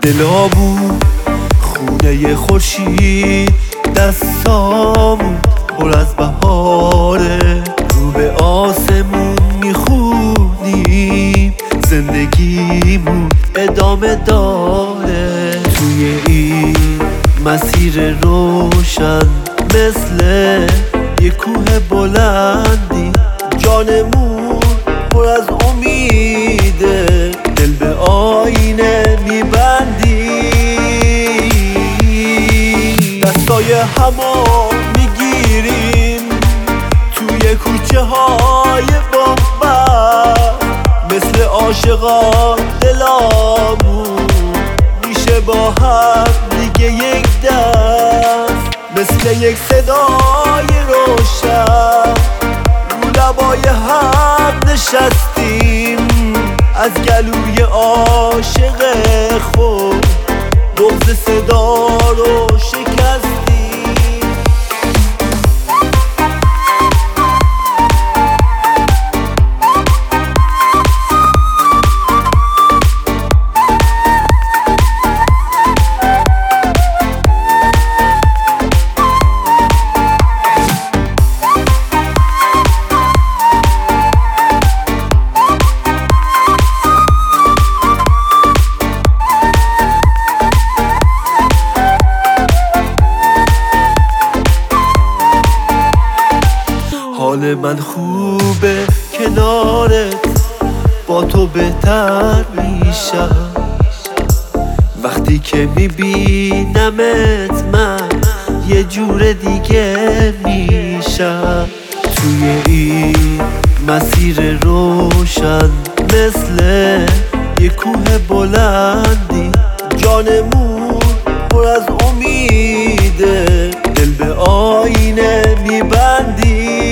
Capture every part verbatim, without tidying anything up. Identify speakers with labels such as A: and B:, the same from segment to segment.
A: دلامون خونه خورشید، دستامون پر از بهاره، رو به آسمون میخونیم زندگیمون ادامه داره. توی این مسیر روشن مثل یه کوه بلندی، جانمون پر از امیده، دل به آینه میبندی، دستای همو میگیریم توی کوچه های بامبست، مثل عاشقان دلامون میشه با هم دیگه یک دست، مثل یک صدای روشن رو لبای هم نشستیم، از گلوی عاشق خود بغض صدا رو شکستیم. حال من خوبه کنارت، با تو بهتر میشم، وقتی که میبینمت من یه جور دیگه میشم. توی این مسیر روشن مثل یه کوه بلندی، جانمون پر از امیده، دل به آینه میبندی،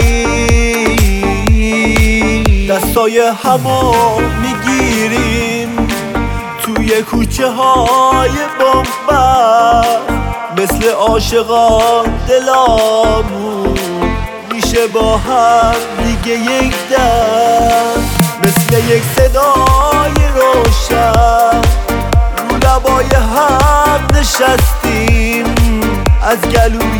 A: دستای همو میگیریم توی کوچه های بامبست، مثل عاشقان دلامون میشه با هم دیگه یک دست، مثل یک صدای روشن رو لبای هم نشستیم، از گلوی